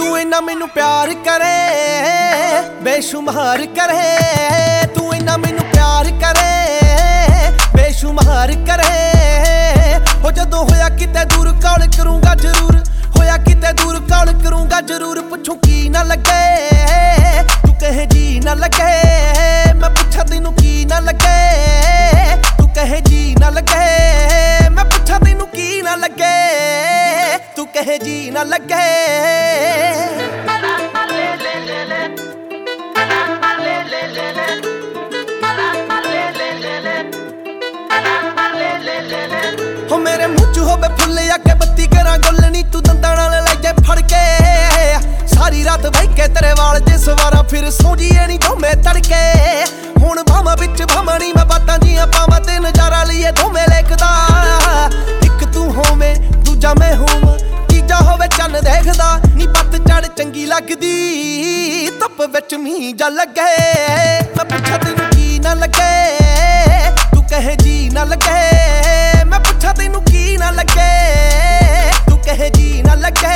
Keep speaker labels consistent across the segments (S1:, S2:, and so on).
S1: तू इन्ना मैनू प्यार करे बेशुमार करे, तू इन्ना मैनू प्यार करे बेशुमार करे। हो जदों होया किते दूर कॉल करूंगा जरूर, होया किते दूर कॉल करूंगा जरूर। पुछूं की ना लगे तू कहे जी ना लगे, मैं पुछा तेनू की ना लगे तू कहे जी ना लगे, मैं पुछा तेनू की ना लगे तू कहे जी ना लगे। हो मेरे मुँह च होवे फुल आके बत्ती करा गोलनी, तू दंदां नाल ले जाए फड़ के। सारी रात बह के तेरे वाल जे सवारा फिर सौ जीए नी धोमे तड़के। हुण भावां विच भावनी मैं बातां जियां पावां ते नजारा लईए धोमे लेखदा। इक तू होवे दूजा मैं होवां, तीजा होवे चन्न देखदा। नी बत चढ़ चंगी लगदी धुप विच मींह जा लगे, मैं पुछां तैनूं की ना लगे तू कहे जी ना लगे, मैं पुछां तैनूं की ना लगे तू कहे जी ना लगे।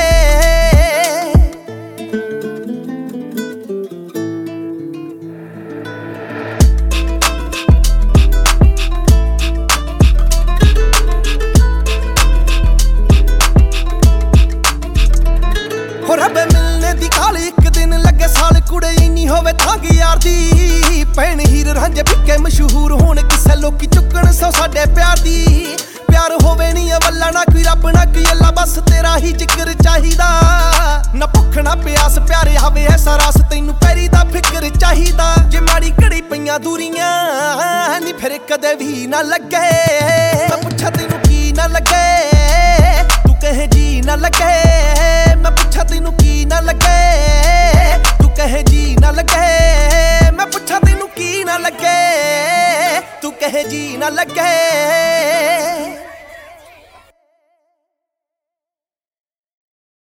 S1: हो रब्बे मिलने दी काली एक दिन लगे साल, कुड़े इन्नी होवे थांग यार दी। भैन हीर रांझे फिक्के मशहूर होण किसे लोकी चुक्कण सौ साडे प्यार दी। प्यार होवे नी अवल्ला ना कोई रब ना कोई अल्लाह, बस तेरा ही जिक्र चाहिदा। ना भुख ना प्यास प्यारे हवे ऐसा रास, तैनू पैरी दा फिक्र चाहिदा। जे माड़ी घड़ी पईयां दूरियां नी फिर कदे भी ना लगे, मैं पुछां तैनू की ना लगे तू कहे जी ना लगे, मैं पुछां तैनू की ना लगे तू कहे जी ना लगे, मैं पुछां तैनू की ना लगे तू कहे जी ना लगे।